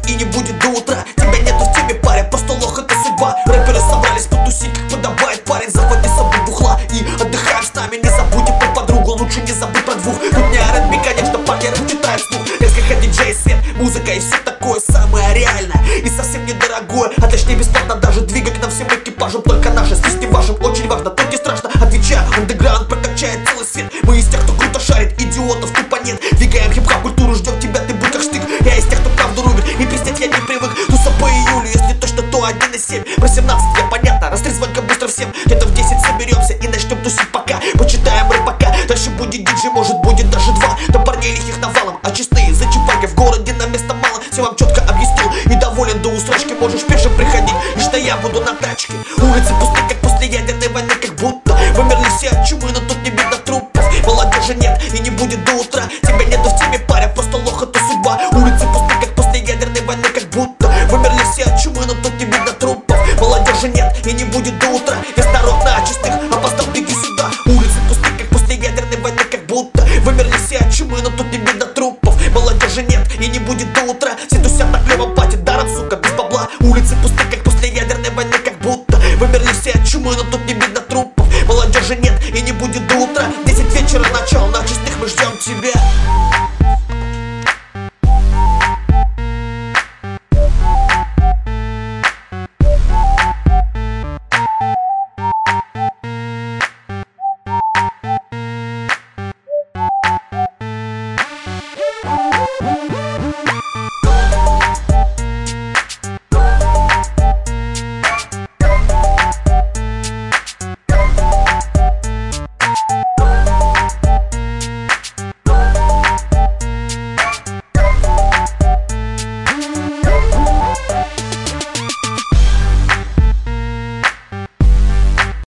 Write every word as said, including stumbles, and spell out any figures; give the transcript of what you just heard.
и не будет до утра. Тебя нету в теме, паря, просто лох, это судьба. Рэперы собрались потусить, как подобает парень. Захвати с собой бухла и отдыхаем с нами. Не забудьте про подругу, лучше не забудь про двух. Тут не ар энд би, конечно, парни рэп читают вслух. Несколько диджей, свет, музыка и все такое самое реальное и совсем недорогое, а точнее бесплатно даже. Двигай к нам всем экипажем, только наши здесь не важен. Очень важно, тут не страшно, отвечаю. Андеграунд прокачает целый свет. Мы из тех, кто круто шарит, идиотов тупо нет. Двигаем хип-хоп культуру, ждем тебя, ты будь как штык. Я из тех, кто правду рубит, и пиздеть я не привык. Туса по июлю, если точно, то один и семь. Про семнадцать я понятно, растрезвонка быстро всем. Где-то в десять соберемся и начнем тусить пока. Почитаем рэп пока, дальше будет диджей, может будет даже два. До парней лихих навалом, а чистые зачипаки в городе на место мало. Все вам четко объяснил и доволен до усрачки. Можешь пешим приходить, и что я буду на тачке. Улицы пусты, как после ядерной войны, как будто вымерли все от чумы, но тут не видно трупов. Молодежи нет и не будет до утра. Тебя нету в теме, паря, просто лох, это судьба. Улицы пусты, как после ядерной войны, как будто вымерли все от чумы, но тут не видно трупов. Молодежи нет и не будет до утра. Весь народ на чистых, опоздал, беги сюда. Улицы пусты, как после ядерной войны, как будто вымерли все от чумы, но тут не видно трупов. Молодежи нет и не будет до утра. Все тусят на клевом пати, даром, сука, без бабла. Улицы пусты, как после ядерной войны, как будто вымерли все от чумы, но тут не видно